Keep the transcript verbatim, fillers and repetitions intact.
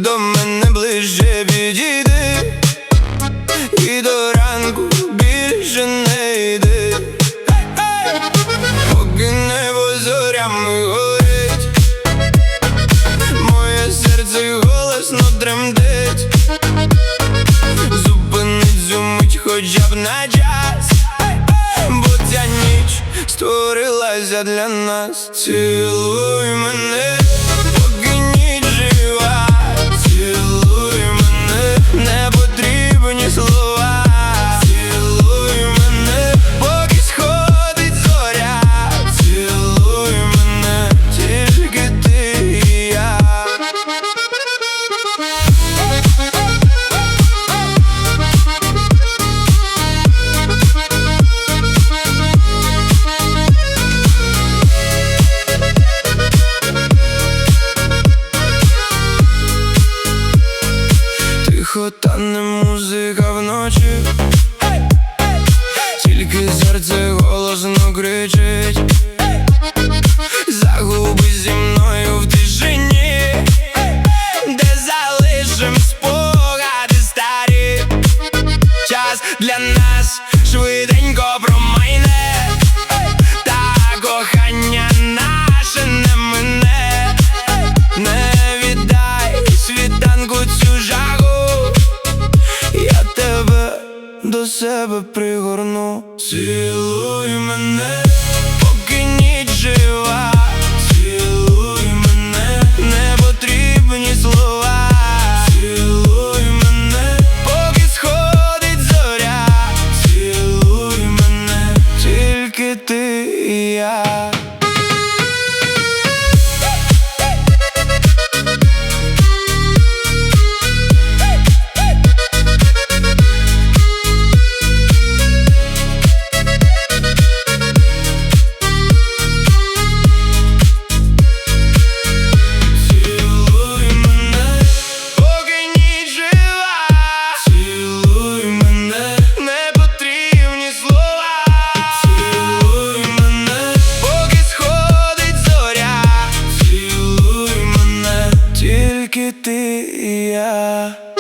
до мене ближче підійди, і до ранку більше не йди, поки небо зорями горить, моє серце голосно тремтить. Зупинить цю мить хоча б на час, бо ця ніч створилася для нас. Цілуй мене, поки ніч жива, цілуй мене, не потрібні слова. Цілуй мене, поки сходить зоря, цілуй мене, тільки ти і я. Тихо тане музика вночі, тільки серце голосно кричить. Загубись зі мною в тишині, де залишим спогади старі. Час для нас швиденько промайне, та кохання наше не мине. Не віддай світанку цю жагу, я тебе до себе пригорну. Цілуй мене, поки ніч жива, цілуй мене, не потрібні слова. Цілуй мене, поки сходить зоря, цілуй мене, тільки ти і я. Тільки ти і я.